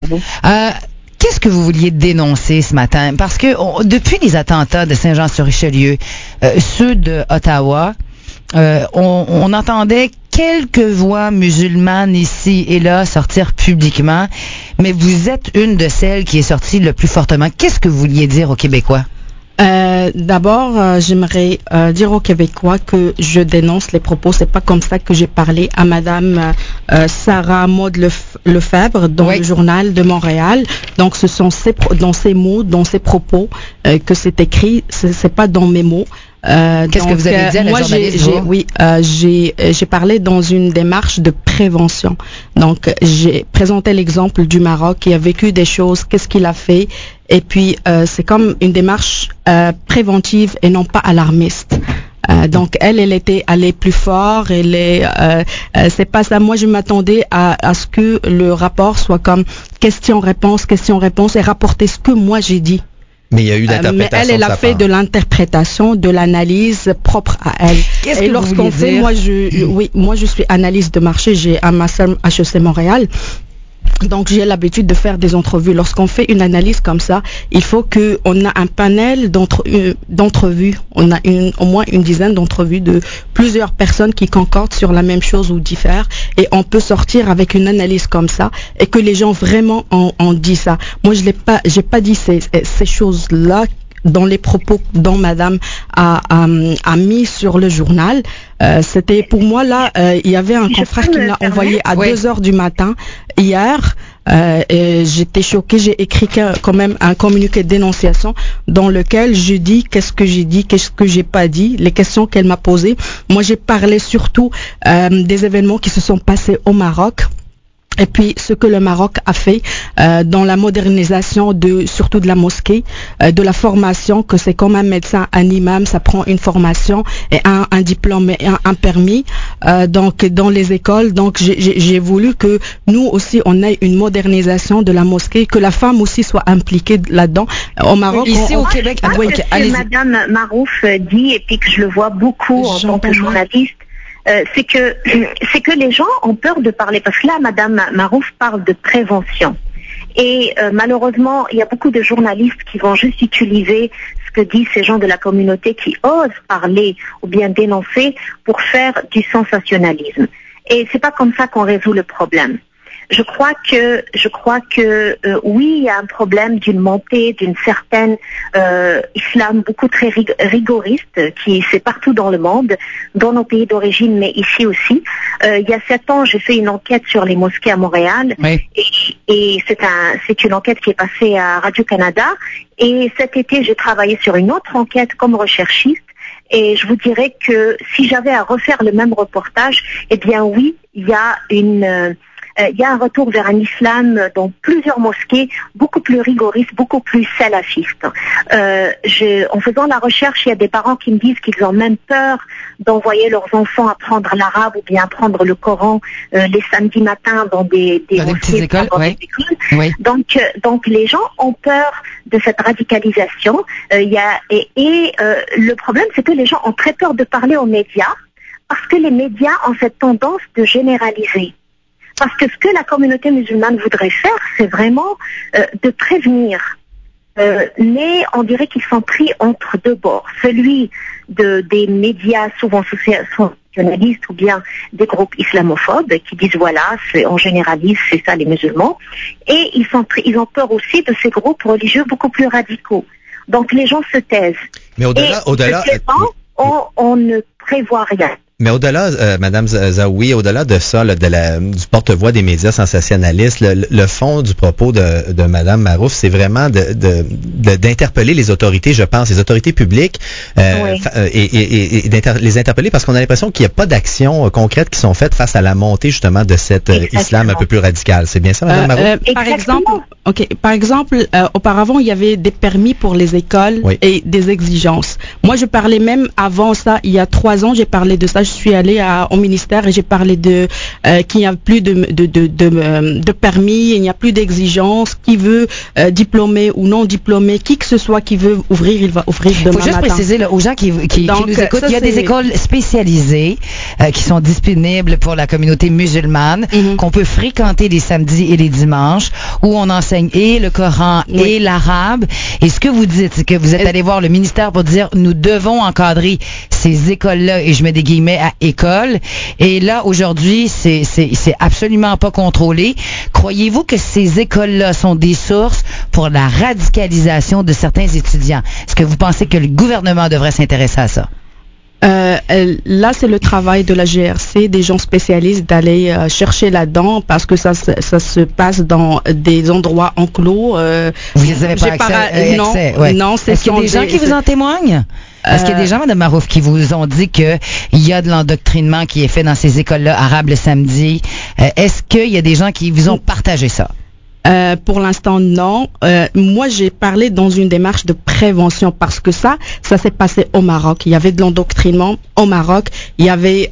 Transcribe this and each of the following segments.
Qu'est-ce que vous vouliez dénoncer ce matin? Parce que depuis les attentats de Saint-Jean-sur-Richelieu, ceux de Ottawa, on entendait quelques voix musulmanes ici et là sortir publiquement, mais vous êtes une de celles qui est sortie le plus fortement. Qu'est-ce que vous vouliez dire aux Québécois? D'abord, j'aimerais dire aux Québécois que je dénonce les propos. C'est pas comme ça que j'ai parlé à Madame Sarah Maud Lefebvre dans le journal de Montréal. Donc, ce sont dans ses mots, dans ses propos que c'est écrit. C'est pas dans mes mots. Qu'est-ce que vous avez dit à la journaliste? J'ai parlé dans une démarche de prévention. Donc, j'ai présenté l'exemple du Maroc qui a vécu des choses, qu'est-ce qu'il a fait, et puis c'est comme une démarche préventive et non pas alarmiste. Donc elle était allée plus fort. C'est pas ça. Moi, je m'attendais à ce que le rapport soit comme question-réponse et rapporter ce que moi j'ai dit. Mais il y a eu d'interprétation. Mais elle a fait de l'interprétation, de l'analyse propre à elle. Qu'est-ce que lorsqu'on fait, moi je suis analyste de marché, j'ai un master HEC Montréal. Donc j'ai l'habitude de faire des entrevues. Lorsqu'on fait une analyse comme ça, il faut qu'on a un panel d'entrevues. On a au moins une dizaine d'entrevues de plusieurs personnes qui concordent sur la même chose ou diffèrent, et on peut sortir avec une analyse comme ça et que les gens vraiment ont dit ça. Moi j'ai pas dit ces choses-là dans les propos dont Madame a mis sur le journal. C'était pour moi là, il y avait un confrère qui me l'a envoyé à 2h du matin hier. Et j'étais choquée, j'ai écrit quand même un communiqué de dénonciation dans lequel je dis qu'est-ce que j'ai dit, qu'est-ce que j'ai pas dit, les questions qu'elle m'a posées. Moi j'ai parlé surtout des événements qui se sont passés au Maroc. Et puis ce que le Maroc a fait dans la modernisation surtout de la mosquée, de la formation, que c'est comme un médecin, un imam, ça prend une formation et un diplôme et un permis. Donc dans les écoles, donc j'ai voulu que nous aussi on ait une modernisation de la mosquée, que la femme aussi soit impliquée là-dedans. Au Maroc, ici au Québec, que Madame Marouf dit, et puis que je le vois beaucoup en tant que journaliste. C'est que les gens ont peur de parler, parce que là, Madame Marouf parle de prévention. Et malheureusement, il y a beaucoup de journalistes qui vont juste utiliser ce que disent ces gens de la communauté qui osent parler ou bien dénoncer pour faire du sensationnalisme. Et c'est pas comme ça qu'on résout le problème. Je crois que oui, il y a un problème d'une montée d'une certaine islam beaucoup très rigoriste qui c'est partout dans le monde, dans nos pays d'origine, mais ici aussi. Il y a 7 ans, j'ai fait une enquête sur les mosquées à Montréal, et c'est une enquête qui est passée à Radio-Canada. Et cet été, j'ai travaillé sur une autre enquête comme recherchiste. Et je vous dirais que si j'avais à refaire le même reportage, eh bien oui, il y a un retour vers un islam dans plusieurs mosquées beaucoup plus rigoriste, beaucoup plus salafiste. En faisant la recherche, il y a des parents qui me disent qu'ils ont même peur d'envoyer leurs enfants apprendre l'arabe ou bien apprendre le Coran les samedis matins dans des mosquées, écoles, dans des écoles. Oui. Donc les gens ont peur de cette radicalisation. Le problème, c'est que les gens ont très peur de parler aux médias, parce que les médias ont cette tendance de généraliser. Parce que ce que la communauté musulmane voudrait faire, c'est vraiment de prévenir. Mais on dirait qu'ils sont pris entre deux bords. Celui des médias souvent sensationnalistes ou bien des groupes islamophobes qui disent voilà, on généralise, c'est ça les musulmans. Et ils ont peur aussi de ces groupes religieux beaucoup plus radicaux. Donc les gens se taisent. Mais au-delà, on ne prévoit rien. Mais au-delà, Madame Zaoui, au-delà de ça, du porte-voix des médias sensationnalistes, le fond du propos de Madame Marouf, c'est vraiment d'interpeller les autorités, je pense, les autorités publiques, et les interpeller, parce qu'on a l'impression qu'il n'y a pas d'actions concrètes qui sont faites face à la montée justement de cet islam un peu plus radical. C'est bien ça, Madame Marouf? Par exemple, auparavant, il y avait des permis pour les écoles et des exigences. Moi, je parlais même avant ça, il y a 3 ans, j'ai parlé de ça. suis allée au ministère et j'ai parlé qu'il n'y a plus de permis, il n'y a plus d'exigences. Qui veut diplômé ou non diplômé, qui que ce soit qui veut ouvrir, il va ouvrir demain matin. Il faut juste préciser aux gens qui nous écoutent, il y a des écoles spécialisées qui sont disponibles pour la communauté musulmane, qu'on peut fréquenter les samedis et les dimanches, où on enseigne et le Coran et l'arabe. Et ce que vous dites, c'est que vous êtes allé voir le ministère pour dire nous devons encadrer ces écoles-là, et je mets des guillemets à école. Et là, aujourd'hui, c'est absolument pas contrôlé. Croyez-vous que ces écoles-là sont des sources pour la radicalisation de certains étudiants? Est-ce que vous pensez que le gouvernement devrait s'intéresser à ça? Là, c'est le travail de la GRC, des gens spécialistes, d'aller chercher là-dedans, parce que ça se passe dans des endroits enclos. Vous n'avez pas accès? Non, est-ce qu'il y a des gens qui vous en témoignent? Est-ce qu'il y a des gens, Mme Marouf, qui vous ont dit qu'il y a de l'endoctrinement qui est fait dans ces écoles-là arabes le samedi? Est-ce qu'il y a des gens qui vous ont partagé ça? Pour l'instant, non. Moi, j'ai parlé dans une démarche de prévention parce que ça s'est passé au Maroc. Il y avait de l'endoctrinement au Maroc. On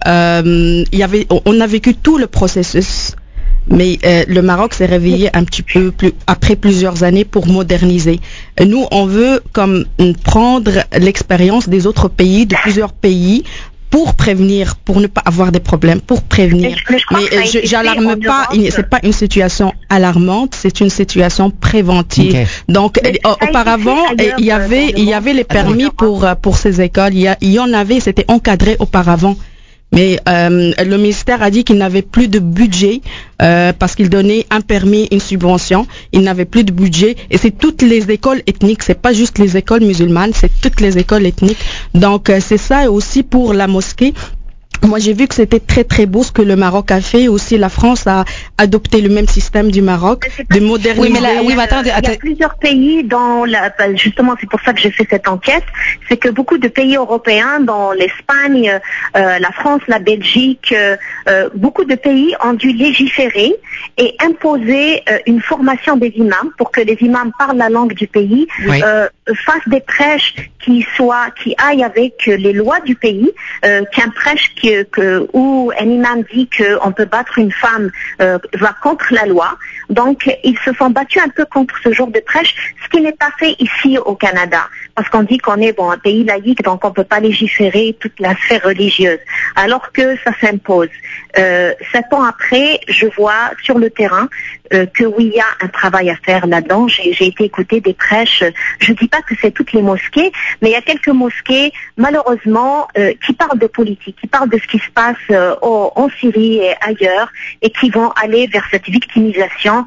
a vécu tout le processus. Mais le Maroc s'est réveillé un petit peu après plusieurs années pour moderniser. Nous, on veut comme prendre l'expérience des autres pays, de plusieurs pays, pour prévenir, pour ne pas avoir des problèmes, pour prévenir. Mais j'alarme pas, c'est pas une situation alarmante, c'est une situation préventive. Okay. Donc, auparavant, il y avait les permis pour ces écoles, il y en avait, c'était encadré auparavant. Mais le ministère a dit qu'il n'avait plus de budget parce qu'il donnait un permis, une subvention. Il n'avait plus de budget et c'est toutes les écoles ethniques. C'est pas juste les écoles musulmanes, c'est toutes les écoles ethniques. Donc c'est ça et aussi pour la mosquée. Moi, j'ai vu que c'était très très beau ce que le Maroc a fait. Aussi, la France a adopté le même système du Maroc, de moderniser. Mais attendez. Il y a plusieurs pays justement, c'est pour ça que j'ai fait cette enquête. C'est que beaucoup de pays européens, dans l'Espagne, la France, la Belgique, beaucoup de pays ont dû légiférer et imposer une formation des imams pour que les imams parlent la langue du pays, fassent des prêches qui aillent avec les lois du pays, qu'un prêche où un imam dit qu'on peut battre une femme va contre la loi. Donc, ils se sont battus un peu contre ce genre de prêche, ce qui n'est pas fait ici au Canada. Parce qu'on dit qu'on est un pays laïque, donc on ne peut pas légiférer toute la sphère religieuse. Alors que ça s'impose. 7 ans après, je vois sur le terrain que oui, il y a un travail à faire là-dedans. J'ai été écouter des prêches. Je ne dis pas que c'est toutes les mosquées, mais il y a quelques mosquées, malheureusement, qui parlent de politique, qui parlent de ce qui se passe en Syrie et ailleurs, et qui vont aller vers cette victimisation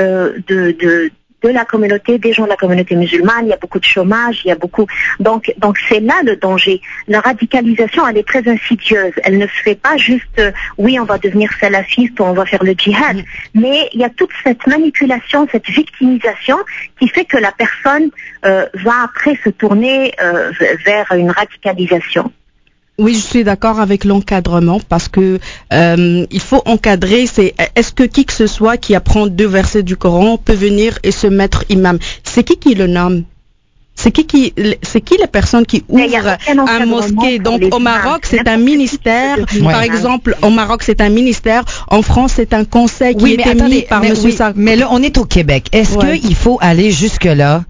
de la communauté, des gens de la communauté musulmane. Il y a beaucoup de chômage, donc c'est là le danger. La radicalisation, elle est très insidieuse. Elle ne se fait pas juste oui, on va devenir salafiste ou on va faire le djihad, mais il y a toute cette manipulation, cette victimisation qui fait que la personne va après se tourner vers une radicalisation. Oui, je suis d'accord avec l'encadrement parce que il faut encadrer. Est-ce que qui que ce soit qui apprend 2 versets du Coran peut venir et se mettre imam? C'est qui le nomme? C'est qui les personnes qui ouvrent un mosquée? Donc au Maroc, c'est un ministère. Par exemple, au Maroc, c'est un ministère. En France, c'est un conseil qui est émis par Monsieur Sarkozy. Mais là, on est au Québec. Est-ce qu'il faut aller jusque-là,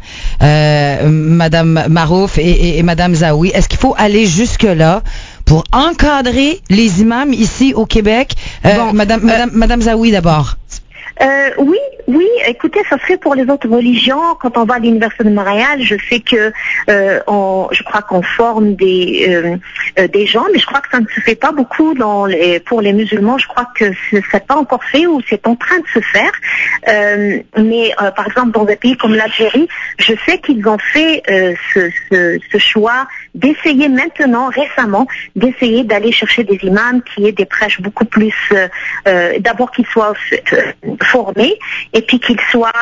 Madame Marouf et Madame Zaoui? Est-ce qu'il faut aller jusque-là pour encadrer les imams ici au Québec? Madame Zaoui d'abord. Oui, écoutez, ça serait pour les autres religions. Quand on va à l'Université de Montréal, je sais que je crois qu'on forme des gens, mais je crois que ça ne se fait pas beaucoup pour les musulmans. Je crois que c'est pas encore fait ou c'est en train de se faire. Mais par exemple, dans des pays comme l'Algérie, je sais qu'ils ont fait ce choix d'essayer maintenant, récemment, d'essayer d'aller chercher des imams qui aient des prêches beaucoup plus, d'abord qu'ils soient formés et puis qu'ils soient...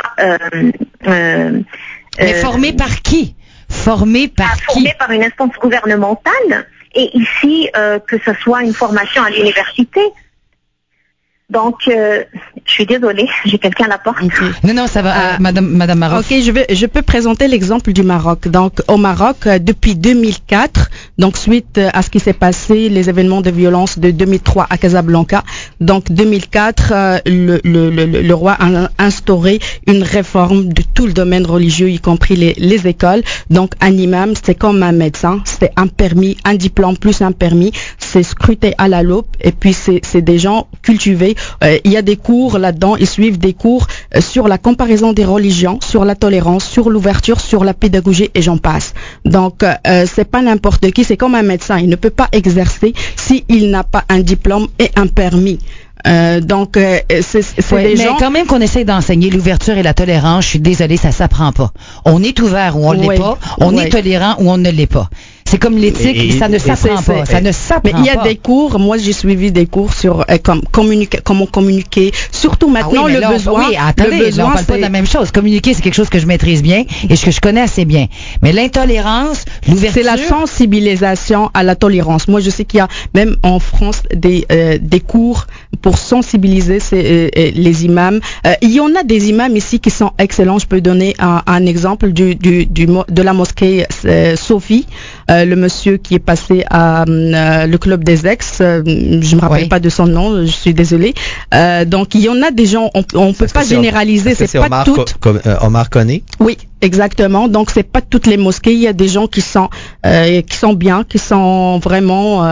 mais formés par qui? Formés par une instance gouvernementale et ici que ce soit une formation à l'université. Donc, je suis désolée, j'ai quelqu'un à la porte. Okay. Non, ça va, Madame Marouf. Ok, je peux présenter l'exemple du Maroc. Donc, au Maroc, depuis 2004, donc suite à ce qui s'est passé, les événements de violence de 2003 à Casablanca, donc 2004, le roi a instauré une réforme de tout le domaine religieux, y compris les écoles. Donc, un imam, c'est comme un médecin, c'est un permis, un diplôme plus un permis, c'est scruté à la loupe, et puis c'est des gens cultivés. Il y a des cours là-dedans, ils suivent des cours sur la comparaison des religions, sur la tolérance, sur l'ouverture, sur la pédagogie et j'en passe. Donc c'est pas n'importe qui, c'est comme un médecin, il ne peut pas exercer s'il n'a pas un diplôme et un permis. C'est des gens. Mais quand même qu'on essaye d'enseigner l'ouverture et la tolérance, je suis désolée, ça s'apprend pas. On est ouvert ou on l'est pas, on est tolérant ou on ne l'est pas. C'est comme l'éthique, ça ne s'apprend pas. Ça ne s'apprend pas. Mais il y a des cours, moi j'ai suivi des cours sur comment communiquer, surtout maintenant le besoin. Oui, attendez, là, on parle pas de la même chose. Communiquer, c'est quelque chose que je maîtrise bien et que je connais assez bien. Mais l'intolérance, l'ouverture. C'est la sensibilisation à la tolérance. Moi je sais qu'il y a même en France des cours pour sensibiliser les imams. Il y en a des imams ici qui sont excellents. Je peux donner un exemple de la mosquée Sophie. Le monsieur qui est passé à le club des ex, je me rappelle pas de son nom, je suis désolée. Donc il y en a des gens, on peut pas généraliser, c'est pas toutes. Omar Koné? Oui, exactement. Donc c'est pas toutes les mosquées. Il y a des gens qui sont bien, qui sont vraiment,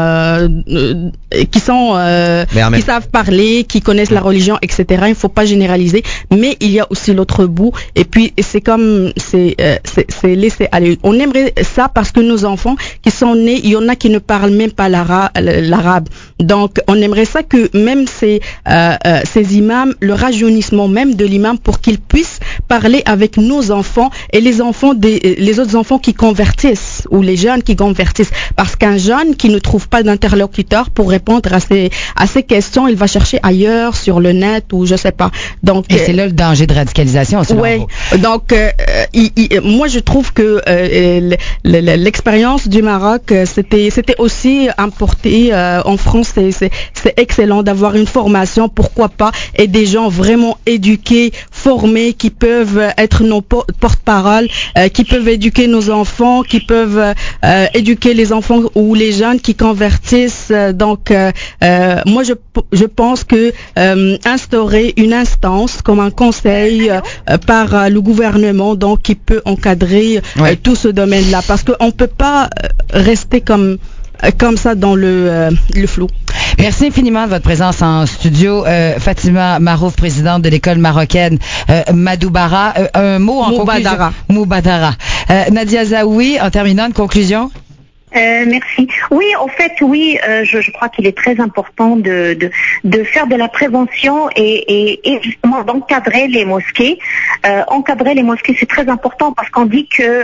qui savent parler, qui connaissent la religion, etc. Il faut pas généraliser, mais il y a aussi l'autre bout. Et puis c'est comme c'est laisser aller. On aimerait ça parce que nos enfants qui sont nés, il y en a qui ne parlent même pas l'arabe. Donc on aimerait ça que même ces imams, le rajeunissement même de l'imam pour qu'ils puissent parler avec nos enfants et les enfants les autres enfants qui convertissent ou les jeunes qui convertissent, parce qu'un jeune qui ne trouve pas d'interlocuteur pour répondre à ces questions, il va chercher ailleurs sur le net ou je sais pas. Donc et c'est là le danger de radicalisation. Ouais. Donc moi je trouve que l'expérience du Maroc c'était aussi importé en France. C'est excellent d'avoir une formation, pourquoi pas, et des gens vraiment éduqués, formés, qui peuvent être nos porte-parole, qui peuvent éduquer nos enfants, qui peuvent éduquer les enfants ou les jeunes qui convertissent. Donc moi je pense que instaurer une instance comme un conseil par le gouvernement, donc qui peut encadrer tout ce domaine-là, parce qu'on peut pas rester comme ça dans le flou. Merci infiniment de votre présence en studio. Fatima Marouf, présidente de l'école marocaine Madoubara. Un mot en conclusion. Moubadara. Nadia Zaoui, en terminant, une conclusion? Merci. Oui, en fait, oui, je crois qu'il est très important de faire de la prévention et justement d'encadrer les mosquées. Encadrer les mosquées, c'est très important parce qu'on dit que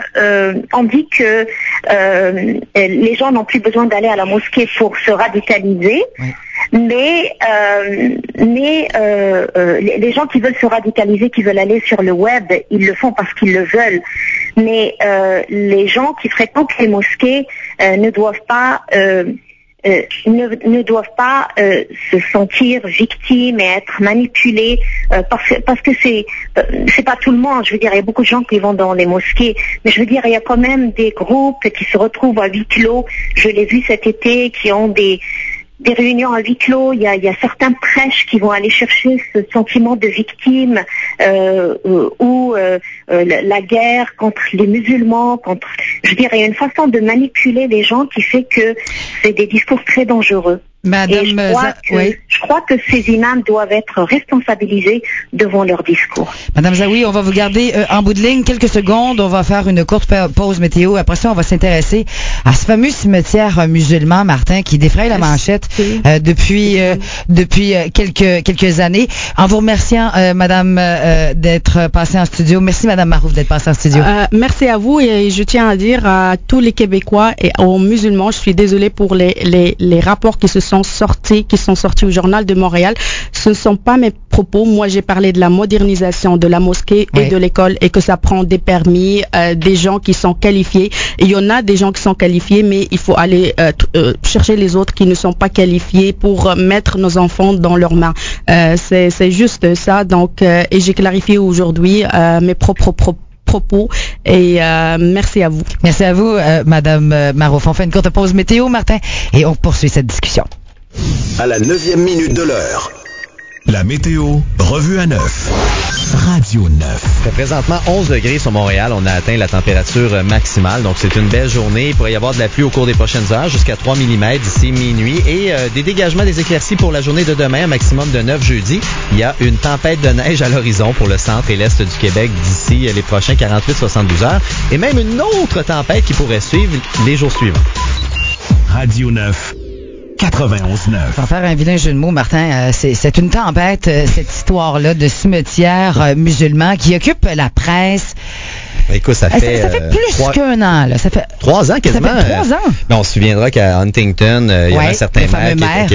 les gens n'ont plus besoin d'aller à la mosquée pour se radicaliser. Oui. Mais les gens qui veulent se radicaliser, qui veulent aller sur le web, ils le font parce qu'ils le veulent. Mais les gens qui fréquentent les mosquées ne doivent pas se sentir victimes et être manipulés parce que c'est pas tout le monde. Je veux dire, il y a beaucoup de gens qui vont dans les mosquées, mais je veux dire, il y a quand même des groupes qui se retrouvent à huis clos. Je l'ai vu cet été, qui ont des réunions à huis clos. Il y a certains prêches qui vont aller chercher ce sentiment de victime ou la guerre contre les musulmans, je dirais, il y a une façon de manipuler les gens qui fait que c'est des discours très dangereux. Madame, je crois que ces imams doivent être responsabilisés devant leur discours. Madame Zaoui, on va vous garder en bout de ligne quelques secondes. On va faire une courte pause météo. Après ça, on va s'intéresser à ce fameux cimetière musulman, Martin, qui défraye la manchette depuis quelques années. En vous remerciant, Madame, d'être passée en studio. Merci, Madame Marouf, d'être passée en studio. Merci à vous, et je tiens à dire à tous les Québécois et aux musulmans, je suis désolée pour les rapports qui se sont sont sortis au Journal de Montréal. Ce ne sont pas mes propos. Moi, j'ai parlé de la modernisation de la mosquée et de l'école et que ça prend des permis, des gens qui sont qualifiés. Et il y en a des gens qui sont qualifiés, mais il faut aller chercher les autres qui ne sont pas qualifiés pour mettre nos enfants dans leurs mains. C'est juste ça. Donc, et j'ai clarifié aujourd'hui mes propres propos et merci à vous. Merci à vous, Madame Marouf. On fait une courte pause météo, Martin, et on poursuit cette discussion. À la 9e minute de l'heure. La météo, revue à 9. Radio 9. Il fait présentement 11 degrés sur Montréal. On a atteint la température maximale. Donc, c'est une belle journée. Il pourrait y avoir de la pluie au cours des prochaines heures, jusqu'à 3 mm d'ici minuit. Et des dégagements, des éclaircies pour la journée de demain, un maximum de 9 jeudi. Il y a une tempête de neige à l'horizon pour le centre et l'est du Québec d'ici les prochains 48-72 heures. Et même une autre tempête qui pourrait suivre les jours suivants. Radio 9. 91.9. Sans faire un vilain jeu de mots, Martin, c'est une tempête, cette histoire-là de cimetière musulman qui occupe la presse. Écoute, ça fait plus qu'un an. Là. Ça fait 3 ans quasiment. Ça fait 3 ans. Mais on se souviendra qu'à Huntington, il y avait un certain maire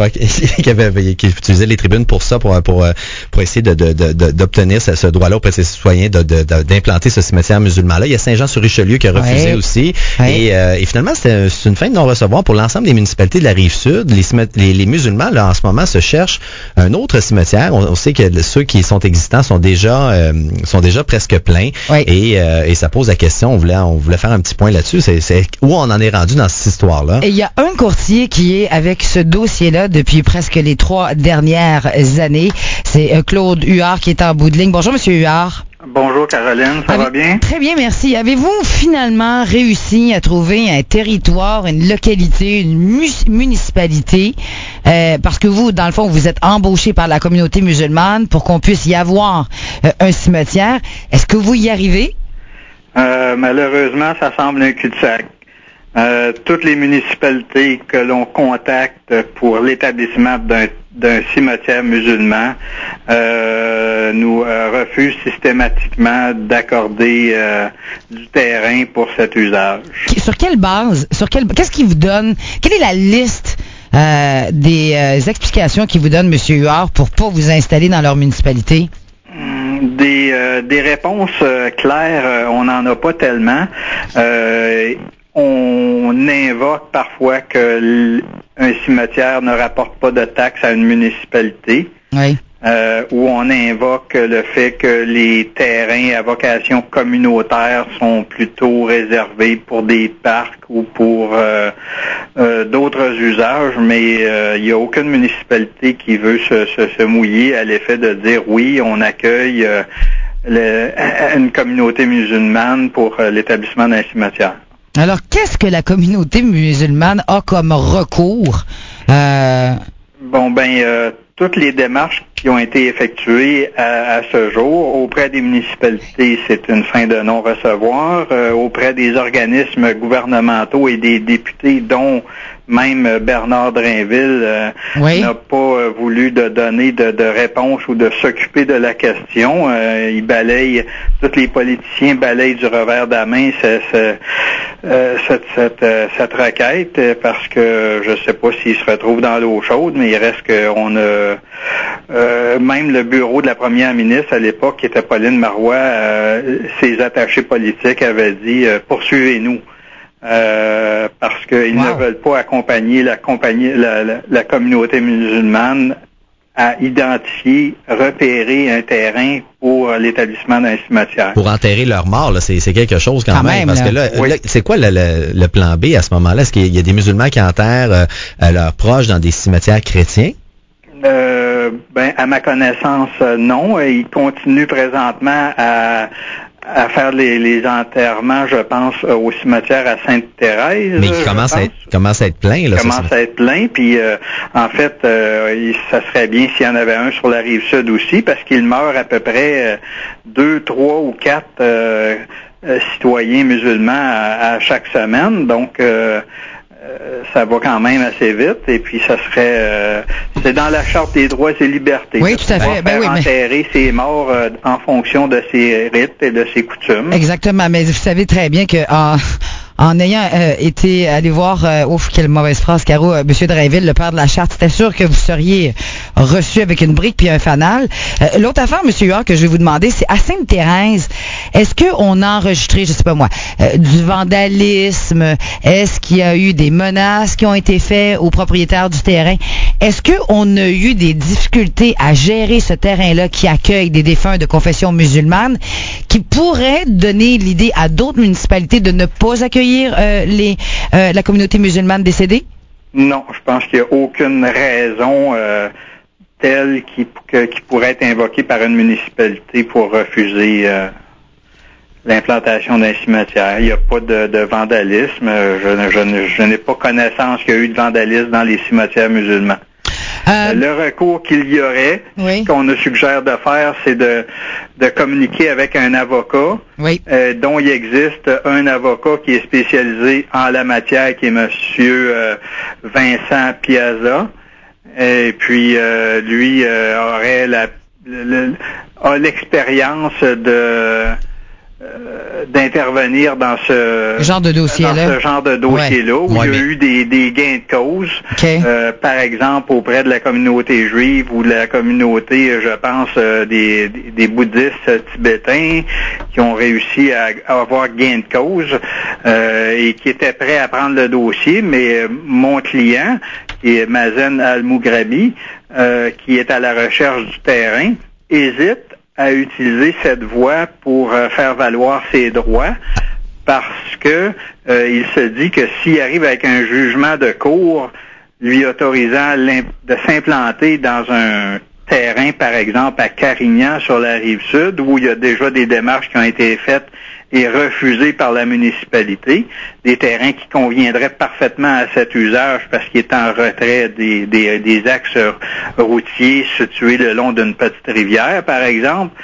qui utilisait les tribunes pour ça, pour essayer d'obtenir ce droit-là auprès de ses citoyens d'implanter ce cimetière musulman-là. Il y a Saint-Jean-sur-Richelieu qui a refusé aussi. Et finalement, c'est une fin de non-recevoir pour l'ensemble des municipalités de la Rive-Sud. Les musulmans, là, en ce moment, se cherchent un autre cimetière. On sait que ceux qui sont existants sont déjà presque pleins. Et ça pose la question, on voulait faire un petit point là-dessus, c'est où on en est rendu dans cette histoire-là. Et il y a un courtier qui est avec ce dossier-là depuis presque les 3 dernières années. C'est Claude Huard qui est en bout de ligne. Bonjour, Monsieur Huard. Bonjour Caroline, ça va bien? Très bien, merci. Avez-vous finalement réussi à trouver un territoire, une localité, une municipalité, parce que vous, dans le fond, vous êtes embauché par la communauté musulmane pour qu'on puisse y avoir un cimetière. Est-ce que vous y arrivez? Malheureusement, ça semble un cul-de-sac. Toutes les municipalités que l'on contacte pour l'établissement d'un cimetière musulman nous refusent systématiquement d'accorder du terrain pour cet usage. Sur quelle base? Qu'est-ce qui vous donne? Quelle est la liste des explications qu'ils vous donnent, M. Huard, pour pas vous installer dans leur municipalité? Des réponses claires, on n'en a pas tellement. On invoque parfois que un cimetière ne rapporte pas de taxes à une municipalité. Oui. Où on invoque le fait que les terrains à vocation communautaire sont plutôt réservés pour des parcs ou pour d'autres usages, mais il n'y a aucune municipalité qui veut se mouiller à l'effet de dire oui, on accueille une communauté musulmane pour l'établissement d'un cimetière. Alors, qu'est-ce que la communauté musulmane a comme recours? Toutes les démarches qui ont été effectuées à ce jour auprès des municipalités, c'est une fin de non-recevoir. Auprès des organismes gouvernementaux et des députés, dont même Bernard Drainville n'a pas voulu donner de réponse ou de s'occuper de la question. Tous les politiciens balayent du revers de la main cette requête, parce que je ne sais pas s'ils se retrouvent dans l'eau chaude, mais il reste qu'on a même le bureau de la première ministre à l'époque, qui était Pauline Marois, ses attachés politiques avaient dit poursuivez-nous. Parce qu'ils ne veulent pas accompagner la communauté musulmane à identifier, repérer un terrain pour l'établissement d'un cimetière. Pour enterrer leur mort, là, c'est quelque chose quand même. Parce que là, c'est quoi le plan B à ce moment-là? Est-ce qu'il y a des musulmans qui enterrent leurs proches dans des cimetières chrétiens? À ma connaissance, non. Ils continuent présentement à faire les enterrements, je pense, au cimetière à Sainte-Thérèse. Mais qui commence à être plein, là. Commence à être plein, puis en fait, ça serait bien s'il y en avait un sur la Rive-Sud aussi, parce qu'il meurt à peu près 2, 3 ou 4 citoyens musulmans à chaque semaine, donc ça va quand même assez vite, et puis ça serait c'est dans la Charte des droits et libertés. Oui, tout à fait. Enterrer ses morts en fonction de ses rites et de ses coutumes. Exactement, mais vous savez très bien que en ayant été allé voir, ouf, quelle mauvaise phrase, Caro, Monsieur Drainville, le père de la charte, c'était sûr que vous seriez reçu avec une brique puis un fanal. L'autre affaire, Monsieur Huard, que je vais vous demander, c'est à Sainte-Thérèse, est-ce qu'on a enregistré, je sais pas moi, du vandalisme? Est-ce qu'il y a eu des menaces qui ont été faites aux propriétaires du terrain? Est-ce qu'on a eu des difficultés à gérer ce terrain-là qui accueille des défunts de confession musulmane, qui pourraient donner l'idée à d'autres municipalités de ne pas accueillir la communauté musulmane décédée? Non, je pense qu'il n'y a aucune raison telle qui pourrait être invoquée par une municipalité pour refuser l'implantation d'un cimetière. Il n'y a pas de vandalisme. Je n'ai pas connaissance qu'il y a eu de vandalisme dans les cimetières musulmans. Le recours qu'il y aurait, ce qu'on nous suggère de faire, c'est de communiquer avec un avocat, dont il existe un avocat qui est spécialisé en la matière, qui est Monsieur Vincent Piazza. Et puis lui aurait a l'expérience d'intervenir dans ce genre de dossier-là, où il y a eu des gains de cause, par exemple auprès de la communauté juive ou de la communauté, je pense, des bouddhistes tibétains qui ont réussi à avoir gain de cause et qui étaient prêts à prendre le dossier, mais mon client, qui est Mazen Al-Mougrabi, qui est à la recherche du terrain, hésite à utiliser cette voie pour faire valoir ses droits, parce que il se dit que s'il arrive avec un jugement de cour lui autorisant de s'implanter dans un terrain, par exemple à Carignan sur la rive sud, où il y a déjà des démarches qui ont été faites et refusées par la municipalité, des terrains qui conviendraient parfaitement à cet usage parce qu'il est en retrait des axes routiers situés le long d'une petite rivière, par exemple,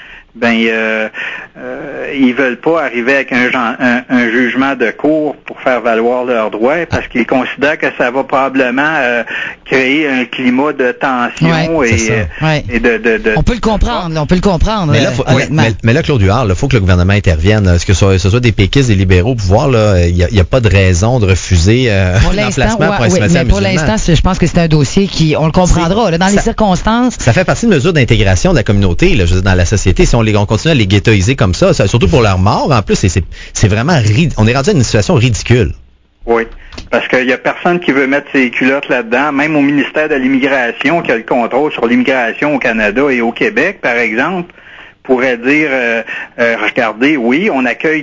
ils veulent pas arriver avec un jugement de cour pour faire valoir leurs droits, parce qu'ils considèrent que ça va probablement créer un climat de tension et de on peut le comprendre. Mais là, Claude Huard, il faut que le gouvernement intervienne. Est-ce que ce soit des péquistes, des libéraux, pour voir, là, il n'y a pas de raison de refuser l'emplacement pour un cimetière musulman. Pour l'instant, je pense que c'est un dossier on le comprendra. Là, dans les circonstances. Ça fait partie de mesures d'intégration de la communauté, là, je veux dire, dans la société. Si on continue à les ghettoiser comme ça, surtout pour leur mort, en plus, c'est vraiment on est rendu à une situation ridicule. Oui, parce qu'il n'y a personne qui veut mettre ses culottes là-dedans, même au ministère de l'Immigration, qui a le contrôle sur l'immigration au Canada et au Québec, par exemple, pourrait dire, regardez, oui, on accueille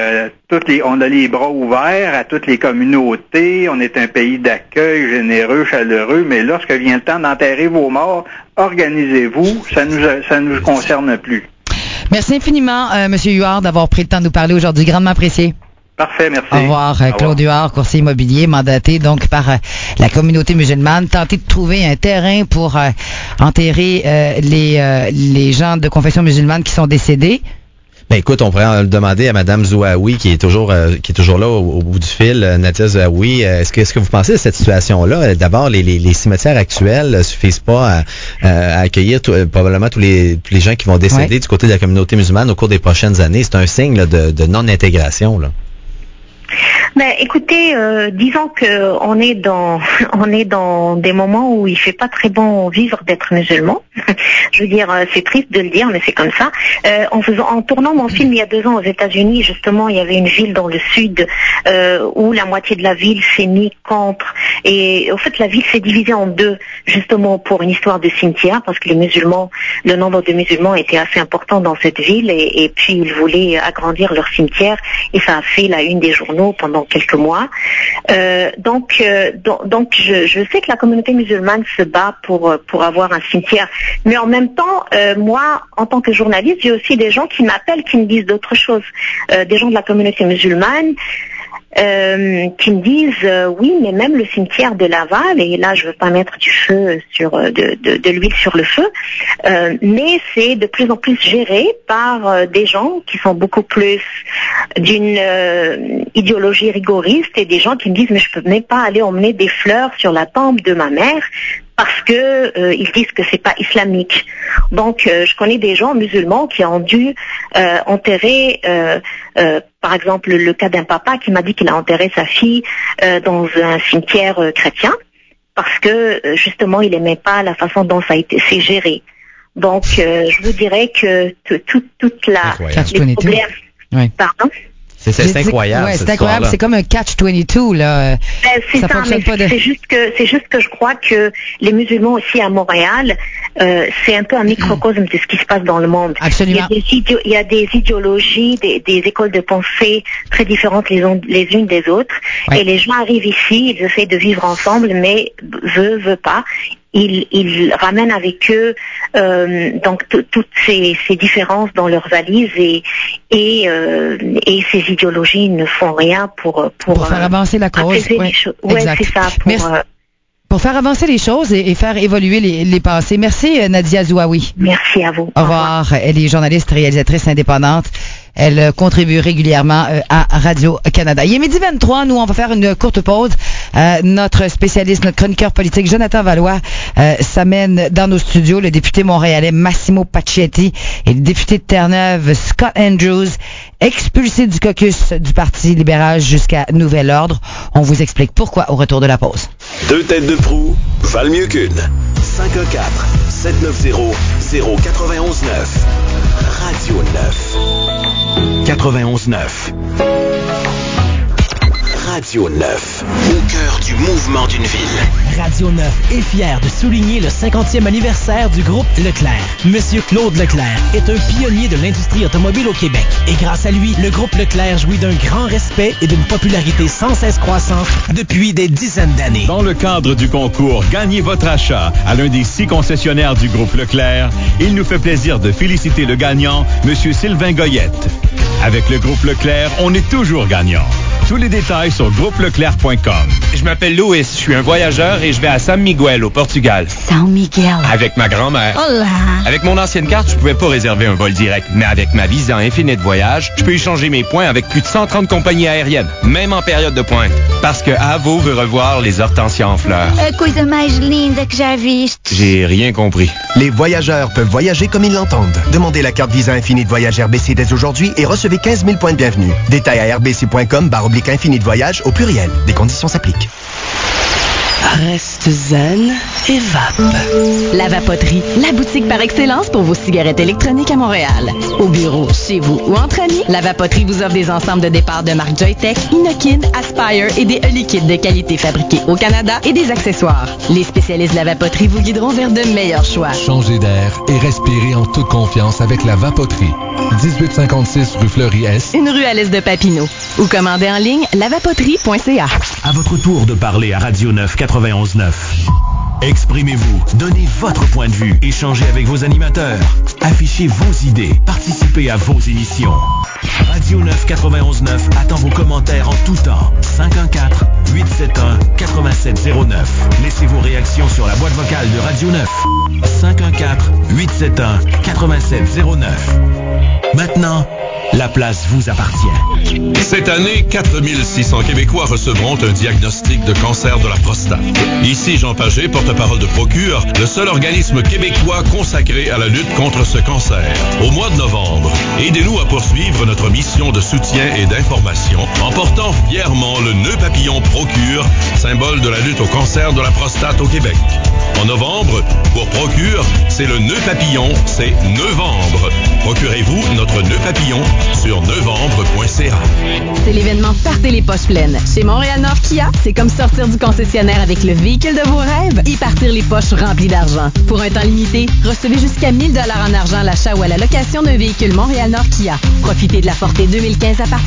on a les bras ouverts à toutes les communautés, on est un pays d'accueil généreux, chaleureux, mais lorsque vient le temps d'enterrer vos morts, organisez-vous, ça nous concerne plus. Merci infiniment, M. Huard, d'avoir pris le temps de nous parler aujourd'hui. Grandement apprécié. Parfait, merci. Au revoir, Claude Huard, courtier immobilier, mandaté donc par la communauté musulmane, tenter de trouver un terrain pour enterrer les gens de confession musulmane qui sont décédés. Ben écoute, on pourrait le demander à Mme Zouaoui, qui est toujours là au bout du fil, Nadia Zouaoui. Est-ce que vous pensez de cette situation-là? D'abord, les cimetières actuels suffisent pas à accueillir probablement tous les gens qui vont décéder du côté de la communauté musulmane au cours des prochaines années. C'est un signe là, de non-intégration, là. Ben, écoutez, disons que on est dans des moments où il fait pas très bon vivre d'être musulman. Je veux dire, c'est triste de le dire, mais c'est comme ça. En tournant mon film il y a 2 ans aux États-Unis, justement, il y avait une ville dans le sud où la moitié de la ville s'est mise contre. Et au fait, la ville s'est divisée en 2, justement pour une histoire de cimetière, parce que le nombre de musulmans était assez important dans cette ville, et puis ils voulaient agrandir leur cimetière, et ça a fait la une des journaux pendant quelques mois. Donc je sais que la communauté musulmane se bat pour avoir un cimetière, mais en même temps, moi, en tant que journaliste, j'ai aussi des gens qui m'appellent, qui me disent d'autres choses, des gens de la communauté musulmane. Qui me disent oui, mais même le cimetière de Laval, et là je veux pas mettre du feu de l'huile sur le feu, mais c'est de plus en plus géré par des gens qui sont beaucoup plus d'une idéologie rigoriste, et des gens qui me disent mais je peux même pas aller emmener des fleurs sur la tombe de ma mère parce que ils disent que c'est pas islamique. Donc je connais des gens musulmans qui ont dû enterrer par exemple le cas d'un papa qui m'a dit qu'il a enterré sa fille dans un cimetière chrétien parce que justement il aimait pas la façon dont c'est géré. Donc je vous dirais que toute les problèmes. Oui. Pardon? C'est incroyable. Ouais, c'est incroyable. C'est comme un catch-22 là. C'est ça, mais c'est juste que je crois que les musulmans aussi à Montréal, c'est un peu un microcosme de ce qui se passe dans le monde. Absolument. Il y a des idéologies, des écoles de pensée très différentes les unes des autres. Ouais. Et les gens arrivent ici, ils essaient de vivre ensemble, mais veut pas. Ils ramènent avec eux donc toutes ces différences dans leurs valises et ces idéologies ne font rien pour faire avancer la cause. Ouais, c'est ça. Pour faire avancer les choses et faire évoluer les pensées. Merci Nadia Zouaoui. Merci à vous. Au revoir. Elle est journaliste, réalisatrice indépendante. Elle contribue régulièrement à Radio-Canada. Il est 12h23. Nous, on va faire une courte pause. Notre spécialiste, notre chroniqueur politique, Jonathan Valois, s'amène dans nos studios. Le député montréalais Massimo Pacietti et le député de Terre-Neuve, Scott Andrews, expulsés du caucus du Parti libéral jusqu'à nouvel ordre. On vous explique pourquoi au retour de la pause. Deux têtes de proue valent mieux qu'une. 514-790-0919. Radio 9. 91.9. Radio 9. Au cœur du mouvement d'une ville. Radio 9 est fier de souligner le 50e anniversaire du groupe Leclerc. Monsieur Claude Leclerc est un pionnier de l'industrie automobile au Québec. Et grâce à lui, le groupe Leclerc jouit d'un grand respect et d'une popularité sans cesse croissante depuis des dizaines d'années. Dans le cadre du concours Gagnez votre achat à l'un des 6 concessionnaires du groupe Leclerc, il nous fait plaisir de féliciter le gagnant, Monsieur Sylvain Goyette. Avec le groupe Leclerc, on est toujours gagnant. Tous les détails sur groupeleclerc.com. Je m'appelle Louis, je suis un voyageur et je vais à San Miguel, au Portugal. San Miguel. Avec ma grand-mère. Hola. Avec mon ancienne carte, je pouvais pas réserver un vol direct, mais avec ma visa Infinite Voyage, je peux échanger mes points avec plus de 130 compagnies aériennes, même en période de pointe. Parce que Avo veut revoir les hortensias en fleurs. Coisa mais linda que já viste. J'ai rien compris. Les voyageurs peuvent voyager comme ils l'entendent. Demandez la carte Visa Infinite Voyage RBC dès aujourd'hui et recevez 15 000 points de bienvenue. Détails à rbc.com/Infinite Voyage au pluriel. Des conditions s'appliquent. Reste zen et vape. La Vapoterie, la boutique par excellence pour vos cigarettes électroniques à Montréal. Au bureau, chez vous ou entre amis, la Vapoterie vous offre des ensembles de départ de marque Joytech, Inokin, Aspire et des e-liquides de qualité fabriqués au Canada et des accessoires. Les spécialistes de la Vapoterie vous guideront vers de meilleurs choix. Changez d'air et respirez en toute confiance avec la Vapoterie. 1856 rue Fleury-S. Une rue à l'est de Papineau. Ou commandez en ligne lavapoterie.ca. À votre tour de parler à Radio 9 91.9. Exprimez-vous, donnez votre point de vue, échangez avec vos animateurs, affichez vos idées, participez à vos émissions. Radio 9 91.9 attend vos commentaires en tout temps. 514-871-8709. Laissez vos réactions sur la boîte vocale de Radio 9. 514-871-8709. Maintenant, la place vous appartient. Cette année, 4600 Québécois recevront un diagnostic de cancer de la prostate. Ici Jean Pagé, porte-parole de Procure, le seul organisme québécois consacré à la lutte contre ce cancer. Au mois de novembre, aidez-nous à poursuivre notre mission de soutien et d'information en portant fièrement le nœud papillon Procure, symbole de la lutte au cancer de la prostate au Québec. En novembre, pour Procure, c'est le nœud papillon, c'est Neuvembre. Procurez-vous notre nœud papillon sur neuvembre.ca. C'est l'événement Partez les poches pleines. Chez Montréal-Nord Kia, c'est comme sortir du concessionnaire avec le véhicule de vos rêves et partir les poches remplies d'argent. Pour un temps limité, recevez jusqu'à 1 000 $ en argent à l'achat ou à la location d'un véhicule Montréal-Nord Kia. Profitez de la Forté 2015 à partir